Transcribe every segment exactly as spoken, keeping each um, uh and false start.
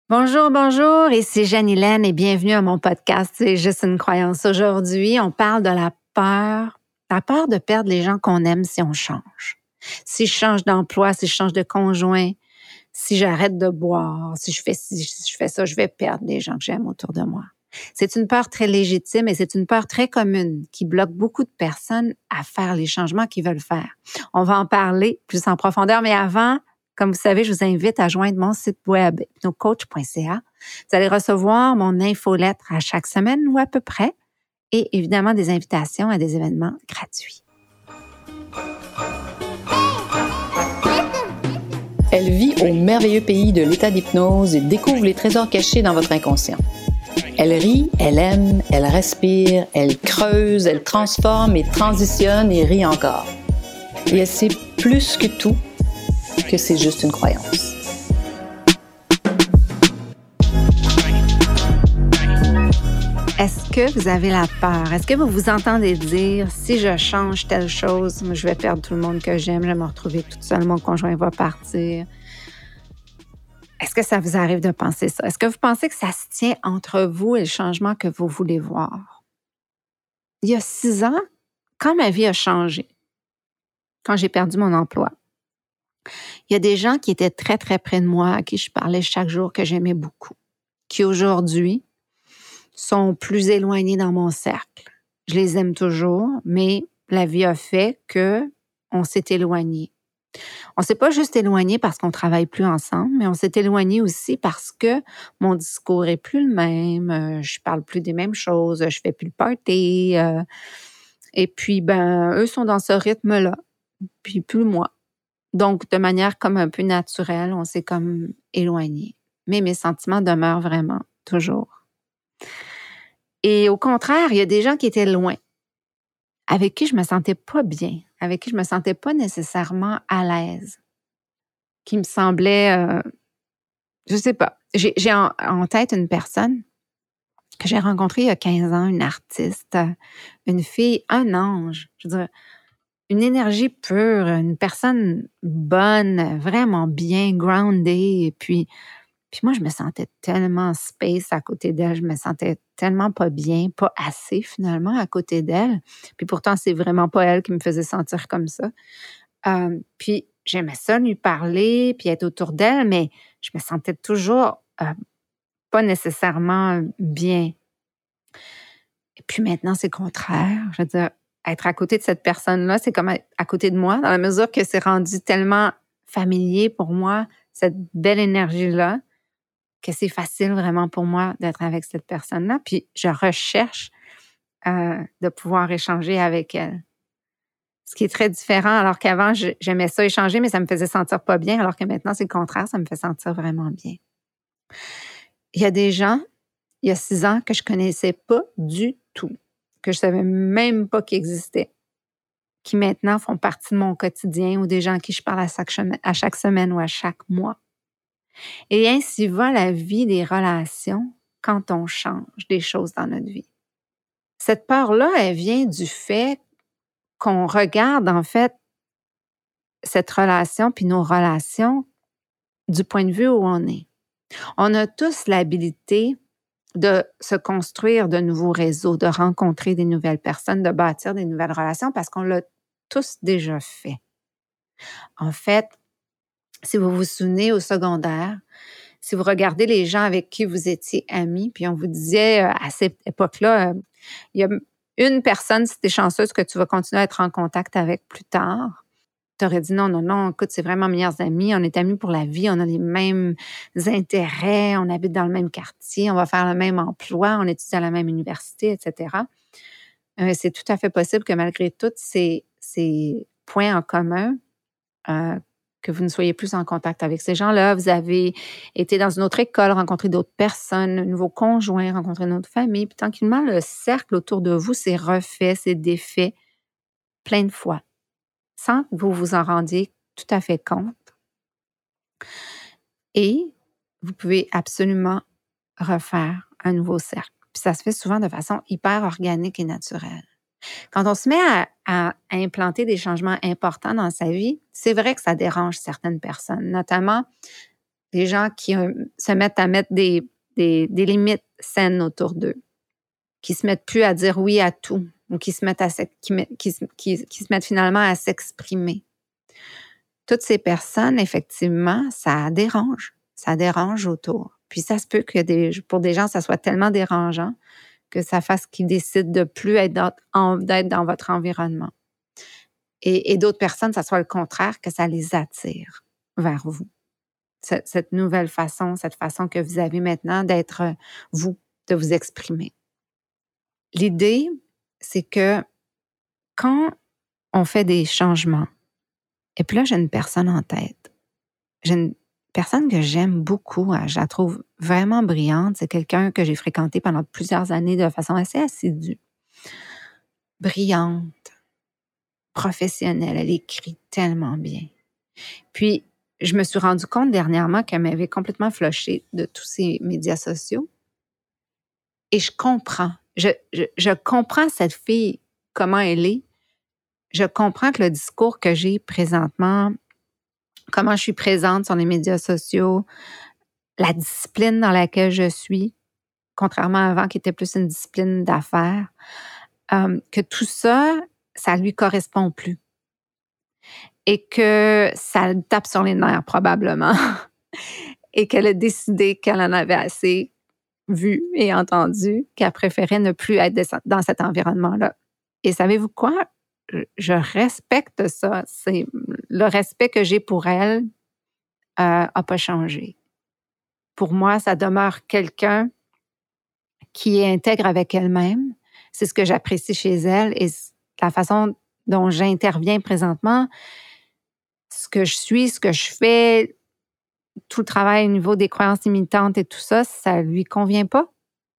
Bonjour, bonjour, ici Jeanne-Hélène et bienvenue à mon podcast C'est juste une croyance. Aujourd'hui, on parle de la peur, la peur de perdre les gens qu'on aime si on change. Si je change d'emploi, si je change de conjoint, si j'arrête de boire, si je fais si je fais ça, je vais perdre les gens que j'aime autour de moi. C'est une peur très légitime et c'est une peur très commune qui bloque beaucoup de personnes à faire les changements qu'ils veulent faire. On va en parler plus en profondeur, mais avant, comme vous savez, je vous invite à joindre mon site web hypnocoach point c a. Vous allez recevoir mon infolettre à chaque semaine ou à peu près et évidemment des invitations à des événements gratuits. Elle vit au merveilleux pays de l'état d'hypnose et découvre les trésors cachés dans votre inconscient. Elle rit, elle aime, elle respire, elle creuse, elle transforme et transitionne et rit encore. Et elle sait plus que tout que c'est juste une croyance. Est-ce que vous avez la peur? Est-ce que vous vous entendez dire, si je change telle chose, je vais perdre tout le monde que j'aime, je vais me retrouver toute seule, mon conjoint va partir? Est-ce que ça vous arrive de penser ça? Est-ce que vous pensez que ça se tient entre vous et le changement que vous voulez voir? Il y a six ans, quand ma vie a changé, quand j'ai perdu mon emploi, il y a des gens qui étaient très, très près de moi, à qui je parlais chaque jour, que j'aimais beaucoup, qui aujourd'hui sont plus éloignés dans mon cercle. Je les aime toujours, mais la vie a fait qu'on s'est éloignés. On ne s'est pas juste éloigné parce qu'on ne travaille plus ensemble, mais on s'est éloigné aussi parce que mon discours est plus le même, euh, je parle plus des mêmes choses, je fais plus le party. Euh, et puis, ben, eux sont dans ce rythme-là, puis plus moi. Donc, de manière comme un peu naturelle, on s'est comme éloigné. Mais mes sentiments demeurent vraiment, toujours. Et au contraire, il y a des gens qui étaient loin, avec qui je me sentais pas bien, avec qui je me sentais pas nécessairement à l'aise, qui me semblait, euh, je sais pas, j'ai, j'ai en, en tête une personne que j'ai rencontrée il y a quinze ans, une artiste, une fille, un ange, je veux dire, une énergie pure, une personne bonne, vraiment bien groundée. Et puis, puis moi, je me sentais tellement space à côté d'elle. Je me sentais tellement pas bien, pas assez finalement à côté d'elle. Puis pourtant, c'est vraiment pas elle qui me faisait sentir comme ça. Euh, puis j'aimais ça lui parler, puis être autour d'elle, mais je me sentais toujours euh, pas nécessairement bien. Et puis maintenant, c'est le contraire. Je veux dire, être à côté de cette personne-là, c'est comme être à côté de moi, dans la mesure que c'est rendu tellement familier pour moi, cette belle énergie-là, que c'est facile vraiment pour moi d'être avec cette personne-là. Puis je recherche euh, de pouvoir échanger avec elle. Ce qui est très différent, alors qu'avant, je, j'aimais ça échanger, mais ça me faisait sentir pas bien, alors que maintenant, c'est le contraire, ça me fait sentir vraiment bien. Il y a des gens, il y a six ans, que je connaissais pas du tout, que je savais même pas qu'ils existaient, qui maintenant font partie de mon quotidien ou des gens à qui je parle à chaque, à chaque semaine ou à chaque mois. Et ainsi va la vie des relations quand on change des choses dans notre vie. Cette peur-là, elle vient du fait qu'on regarde en fait cette relation puis nos relations du point de vue où on est. On a tous l'habilité de se construire de nouveaux réseaux, de rencontrer des nouvelles personnes, de bâtir des nouvelles relations parce qu'on l'a tous déjà fait. En fait, si vous vous souvenez au secondaire, si vous regardez les gens avec qui vous étiez amis, puis on vous disait euh, à cette époque-là, euh, il y a une personne, si tu es chanceuse, que tu vas continuer à être en contact avec plus tard. Tu aurais dit non, non, non, écoute, c'est vraiment meilleurs amis, on est amis pour la vie, on a les mêmes intérêts, on habite dans le même quartier, on va faire le même emploi, on étudie à la même université, et cetera. Euh, c'est tout à fait possible que malgré tous ces, ces points en commun, euh, que vous ne soyez plus en contact avec ces gens-là, vous avez été dans une autre école, rencontré d'autres personnes, un nouveau conjoint, rencontré une autre famille, puis tranquillement, le cercle autour de vous s'est refait, s'est défait plein de fois, sans que vous vous en rendiez tout à fait compte. Et vous pouvez absolument refaire un nouveau cercle. Puis ça se fait souvent de façon hyper organique et naturelle. Quand on se met à, à implanter des changements importants dans sa vie, c'est vrai que ça dérange certaines personnes, notamment des gens qui euh, se mettent à mettre des, des, des limites saines autour d'eux, qui se mettent plus à dire oui à tout, ou qui se mettent, à, qui, qui, qui, qui se mettent finalement à s'exprimer. Toutes ces personnes, effectivement, ça dérange. Ça dérange autour. Puis ça se peut que des, pour des gens, ça soit tellement dérangeant que ça fasse qu'ils décident de plus être dans, en, d'être dans votre environnement. Et, et d'autres personnes, ça soit le contraire, que ça les attire vers vous. Cette, cette nouvelle façon, cette façon que vous avez maintenant d'être vous, de vous exprimer. L'idée, c'est que quand on fait des changements, et puis là, j'ai une personne en tête. J'ai une personne que j'aime beaucoup, je la trouve vraiment brillante. C'est quelqu'un que j'ai fréquenté pendant plusieurs années de façon assez assidue. Brillante, professionnelle, elle écrit tellement bien. Puis, je me suis rendu compte dernièrement qu'elle m'avait complètement flushé de tous ces médias sociaux. Et je comprends. Je, je, je comprends cette fille, comment elle est. Je comprends que le discours que j'ai présentement, comment je suis présente sur les médias sociaux, la discipline dans laquelle je suis, contrairement à avant qui était plus une discipline d'affaires, euh, que tout ça, ça lui correspond plus. Et que ça le tape sur les nerfs probablement. Et qu'elle a décidé qu'elle en avait assez vu et entendu, qu'elle préférait ne plus être dans cet environnement-là. Et savez-vous quoi? Je respecte ça. C'est le respect que j'ai pour elle n'a euh, pas changé. Pour moi, ça demeure quelqu'un qui est intègre avec elle-même. C'est ce que j'apprécie chez elle et la façon dont j'interviens présentement, ce que je suis, ce que je fais, tout le travail au niveau des croyances limitantes et tout ça, ça lui convient pas.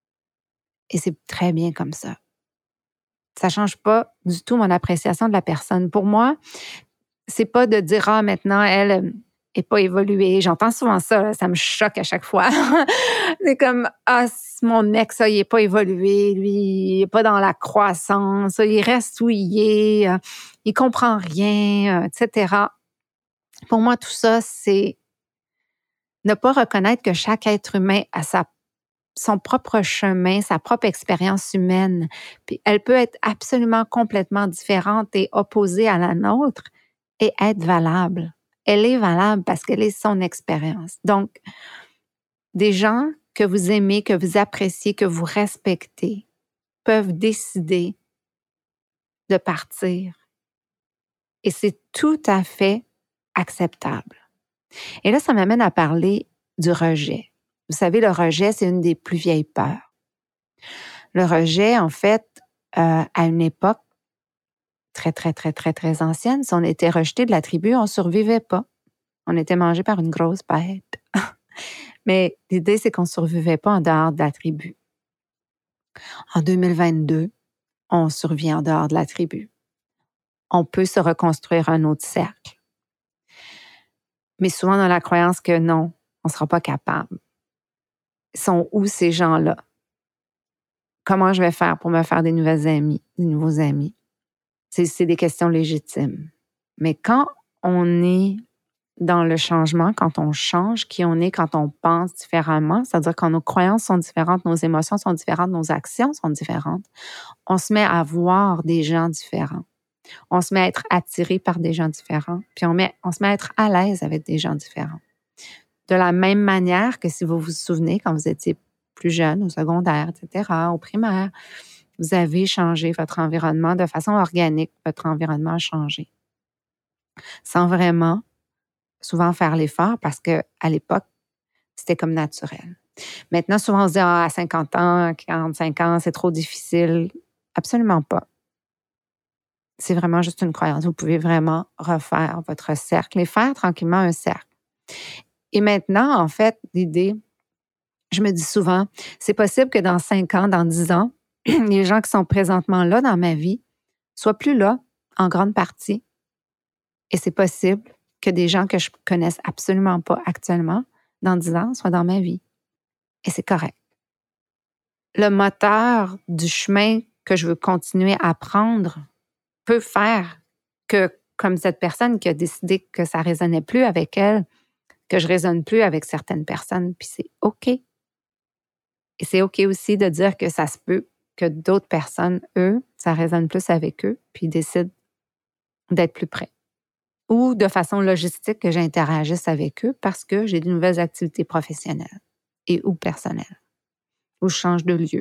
Et c'est très bien comme ça. Ça change pas du tout mon appréciation de la personne. Pour moi, c'est pas de dire « Ah, maintenant, elle n'est pas évoluée ». J'entends souvent ça, là, ça me choque à chaque fois. C'est comme « Ah, mon ex, ça, il n'est pas évolué, lui, il n'est pas dans la croissance, il reste où il est, il comprend rien, et cetera » Pour moi, tout ça, c'est ne pas reconnaître que chaque être humain a sa son propre chemin, sa propre expérience humaine. Puis elle peut être absolument complètement différente et opposée à la nôtre et être valable. Elle est valable parce qu'elle est son expérience. Donc, des gens que vous aimez, que vous appréciez, que vous respectez, peuvent décider de partir. Et c'est tout à fait acceptable. Et là, ça m'amène à parler du rejet. Vous savez, le rejet, c'est une des plus vieilles peurs. Le rejet, en fait, euh, à une époque très, très, très, très, très ancienne, si on était rejeté de la tribu, on ne survivait pas. On était mangé par une grosse bête. Mais l'idée, c'est qu'on ne survivait pas en dehors de la tribu. En deux mille vingt-deux, on survit en dehors de la tribu. On peut se reconstruire un autre cercle. Mais souvent dans la croyance que non, on ne sera pas capable. Sont où ces gens-là? Comment je vais faire pour me faire des nouvelles amies, des nouveaux amis? C'est, c'est des questions légitimes. Mais quand on est dans le changement, quand on change qui on est, quand on pense différemment, c'est-à-dire quand nos croyances sont différentes, nos émotions sont différentes, nos actions sont différentes, on se met à voir des gens différents. On se met à être attiré par des gens différents, puis on, met, on se met à être à l'aise avec des gens différents. De la même manière que si vous vous souvenez, quand vous étiez plus jeune, au secondaire, et cetera, au primaire, vous avez changé votre environnement de façon organique. Votre environnement a changé. Sans vraiment souvent faire l'effort parce qu'à l'époque, c'était comme naturel. Maintenant, souvent, on se dit ah, à cinquante ans, quarante-cinq ans, c'est trop difficile. Absolument pas. C'est vraiment juste une croyance. Vous pouvez vraiment refaire votre cercle et faire tranquillement un cercle. Et maintenant, en fait, l'idée, je me dis souvent, c'est possible que dans cinq ans, dans dix ans, les gens qui sont présentement là dans ma vie soient plus là en grande partie. Et c'est possible que des gens que je connaisse absolument pas actuellement, dans dix ans, soient dans ma vie. Et c'est correct. Le moteur du chemin que je veux continuer à prendre peut faire que, comme cette personne qui a décidé que ça ne résonnait plus avec elle, que je ne résonne plus avec certaines personnes, puis c'est OK. Et c'est OK aussi de dire que ça se peut que d'autres personnes, eux, ça résonne plus avec eux, puis ils décident d'être plus près. Ou de façon logistique que j'interagisse avec eux parce que j'ai de nouvelles activités professionnelles et ou personnelles, ou je change de lieu.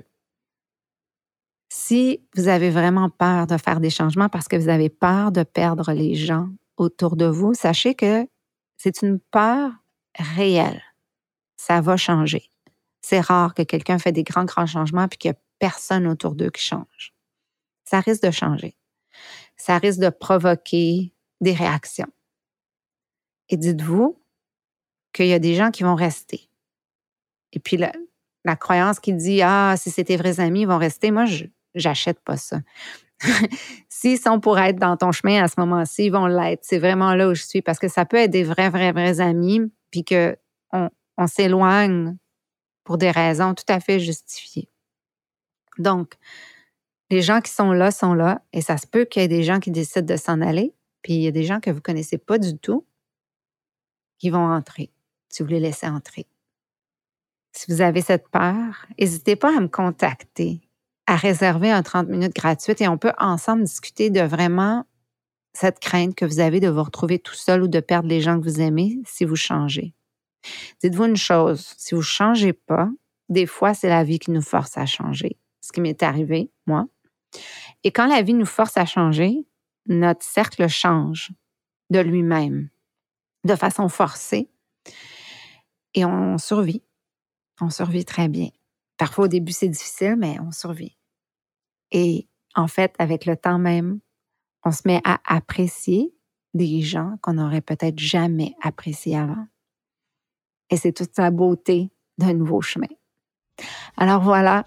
Si vous avez vraiment peur de faire des changements parce que vous avez peur de perdre les gens autour de vous, sachez que c'est une peur réelle. Ça va changer. C'est rare que quelqu'un fait des grands, grands changements puis qu'il n'y a personne autour d'eux qui change. Ça risque de changer. Ça risque de provoquer des réactions. Et dites-vous qu'il y a des gens qui vont rester. Et puis la, la croyance qui dit « Ah, si c'est tes vrais amis, ils vont rester », moi, je n'achète pas ça. S'ils sont pour être dans ton chemin à ce moment-ci, ils vont l'être. C'est vraiment là où je suis parce que ça peut être des vrais, vrais, vrais amis puis qu'on on s'éloigne pour des raisons tout à fait justifiées. Donc, les gens qui sont là sont là et ça se peut qu'il y ait des gens qui décident de s'en aller puis il y a des gens que vous ne connaissez pas du tout qui vont entrer, si vous les laissez entrer. Si vous avez cette peur, n'hésitez pas à me contacter, à réserver un trente minutes gratuite et on peut ensemble discuter de vraiment cette crainte que vous avez de vous retrouver tout seul ou de perdre les gens que vous aimez si vous changez. Dites-vous une chose, si vous ne changez pas, des fois, c'est la vie qui nous force à changer. Ce qui m'est arrivé, moi. Et quand la vie nous force à changer, notre cercle change de lui-même, de façon forcée, et on survit. On survit très bien. Parfois, au début, c'est difficile, mais on survit. Et en fait, avec le temps même, on se met à apprécier des gens qu'on n'aurait peut-être jamais appréciés avant. Et c'est toute la beauté d'un nouveau chemin. Alors voilà,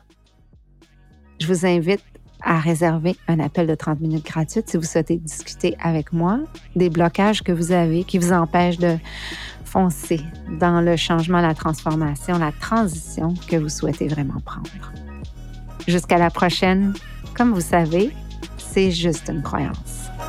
je vous invite à réserver un appel de trente minutes gratuite si vous souhaitez discuter avec moi des blocages que vous avez qui vous empêchent de foncer dans le changement, la transformation, la transition que vous souhaitez vraiment prendre. Jusqu'à la prochaine, comme vous savez, c'est juste une croyance.